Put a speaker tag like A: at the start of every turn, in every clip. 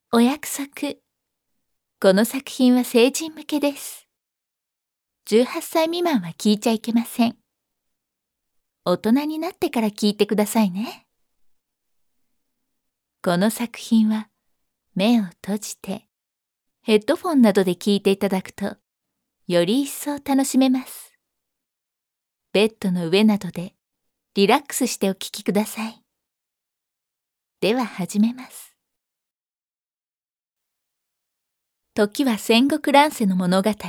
A: お約束。この作品は成人向けです。18歳未満は聞いちゃいけません。大人になってから聞いてくださいね。この作品は目を閉じてヘッドフォンなどで聞いていただくとより一層楽しめます。ベッドの上などでリラックスしてお聞きください。では始めます。時は戦国乱世の物語。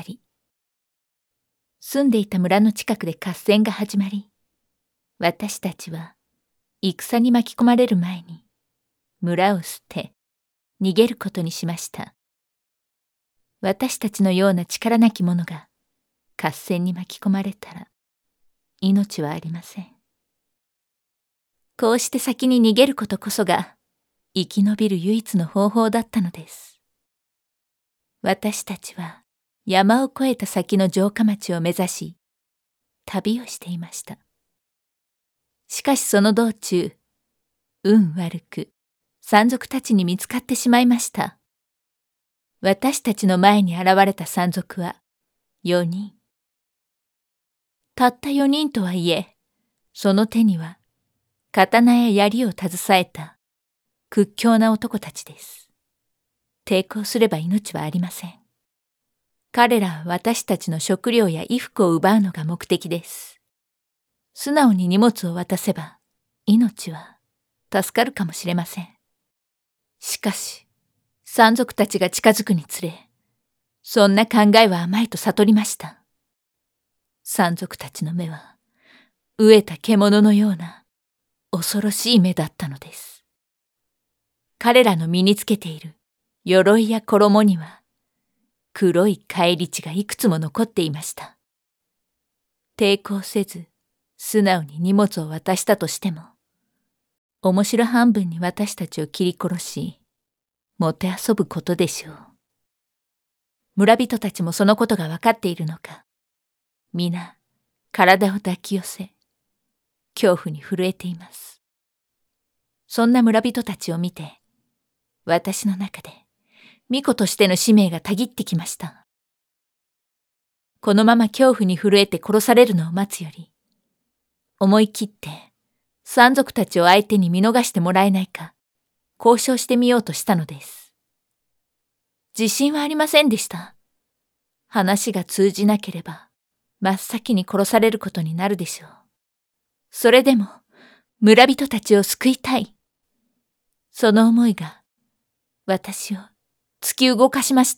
A: 住んでいた村の近くで合戦が始まり、私たちは戦に巻き込まれる前に村を捨て逃げることにしました。私たちのような力なき者が合戦に巻き込まれたら命はありません。こうして先に逃げることこそが生き延びる唯一の方法だったのです。私たちは山を越えた先の城下町を目指し旅をしていました。しかしその道中、運悪く山賊たちに見つかってしまいました。私たちの前に現れた山賊は4人。たった4人とはいえ、その手には刀や槍を携えた屈強な男たちです。抵抗すれば命はありません。彼らは私たちの食料や衣服を奪うのが目的です。素直に荷物を渡せば命は助かるかもしれません。しかし、山賊たちが近づくにつれ、そんな考えは甘いと悟りました。山賊たちの目は、飢えた獣のような恐ろしい目だったのです。彼らの身につけている鎧や衣には、黒い返り血がいくつも残っていました。抵抗せず、素直に荷物を渡したとしても、面白半分に私たちを切り殺し、もてあそぶことでしょう。村人たちもそのことが分かっているのか、皆、体を抱き寄せ、恐怖に震えています。そんな村人たちを見て、私の中で、巫女としての使命がたぎってきました。このまま恐怖に震えて殺されるのを待つより、思い切って、山賊たちを相手に見逃してもらえないか、交渉してみようとしたのです。自信はありませんでした。話が通じなければ、真っ先に殺されることになるでしょう。それでも、村人たちを救いたい。その思いが、私を突き動かしました。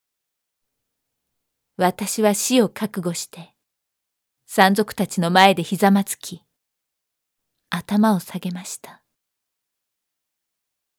A: 私は死を覚悟して、山賊たちの前でひざまつき、頭を下げました。